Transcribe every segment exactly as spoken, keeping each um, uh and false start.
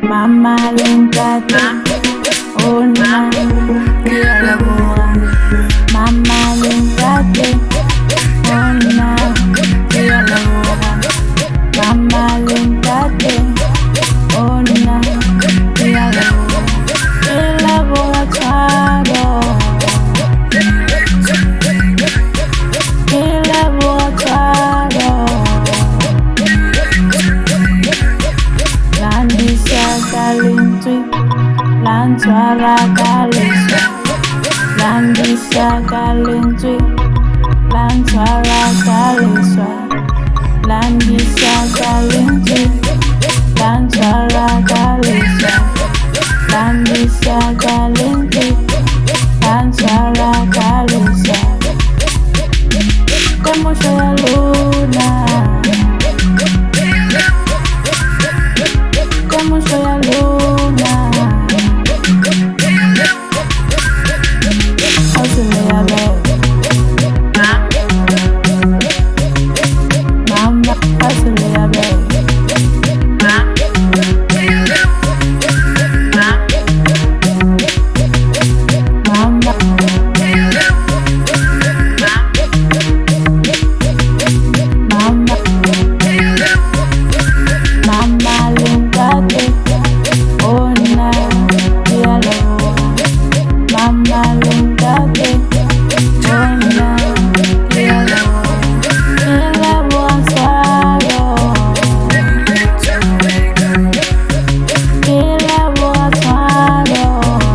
Mama lentate, ona dia labora. Mama lentate, ona dia labora. Mama lentate, ona dia labora. Il laboratorio, il laboratorio. Landisha kalintui, lantwara kalisha. Landisha kalintui, lantwara kalisha. Landisha kalintui, lantwara kalisha. Landisha kalintui, lantwara kalisha. Como soy la luna, como soy la luna. How's a ver? Mama, how's a ver? Mama, mama, mama lentate, ona dia labora. Mama lentate, ona dia labora. Il laboratorio, il laboratorio.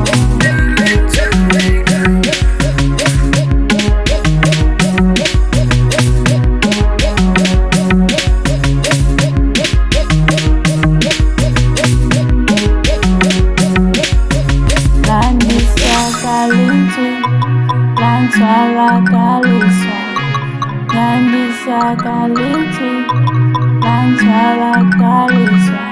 Landisha kalintui, lantwara kalisha. Landisha kalintui, lantwara kalisha.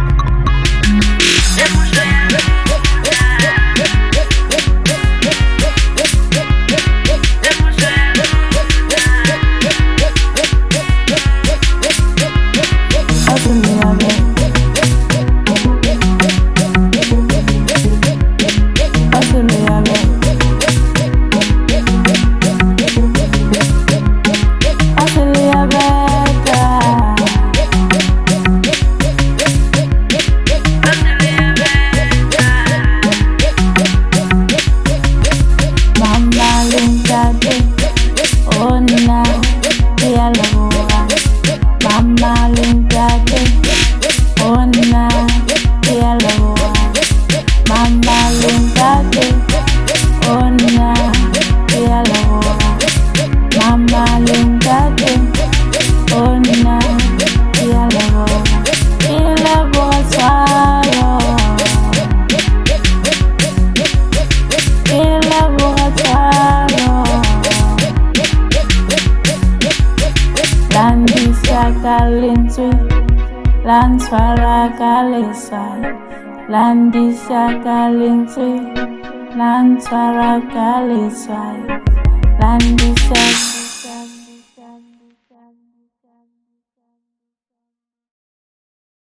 Ona dia labora. Mama lentate, ona dia labora. Mama lentate, ona dia labora. Mama lentate, ona dia labora. Il laboratorio, il laboratorio. Landisha kalintui, lantwara kalisha. Landisha kalintui, lantwara kalisha. Landisha